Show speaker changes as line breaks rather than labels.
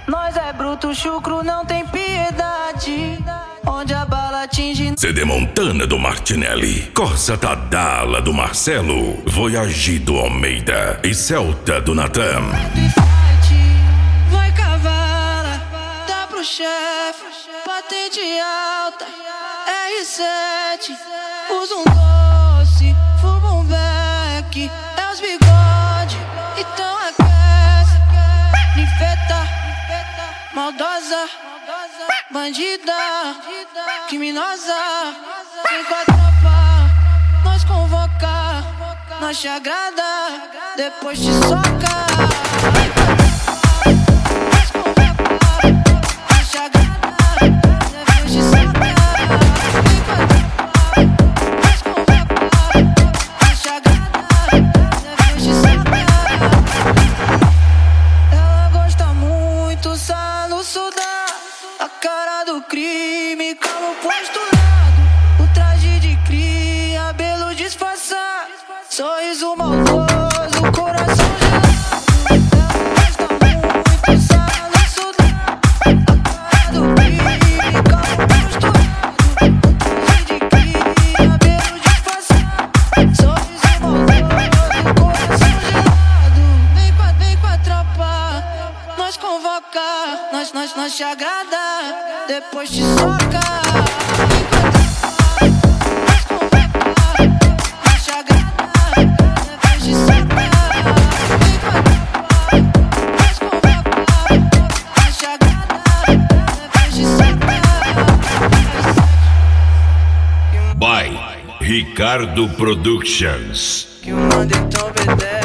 Nós é bruto, chucro, não tem piedade. Onde a bala atinge.
CD Montana do Martinelli, Corsa Tadala do Marcelo, Voyage do Almeida e Celta do Natan.
Vai cavala, dá pro chefe, patente alta, R7, usa um doce, fuma um beck, é os bigode, então aquece, ninfeta, maldosa, bandida, criminosa, vem com a tropa, nós convoca, nós te agrada, depois te soca. A cara do crime, calo posto lado, o traje de cria, cabelo disfarçar, sorriso maldoso, coração gelado. Ela gosta muito, sabe estudar. A cara do crime, calo posto lado, o traje de cria, cabelo disfarçar, sorriso maldoso, coração gelado. Vem com a tropa, nós convoca, nós te agrada, depois te soca. Nós te agrada, depois te soca. Nós convoca, nós te agrada, depois te soca.
By Ricardo Productions.
Que o manda então obedece.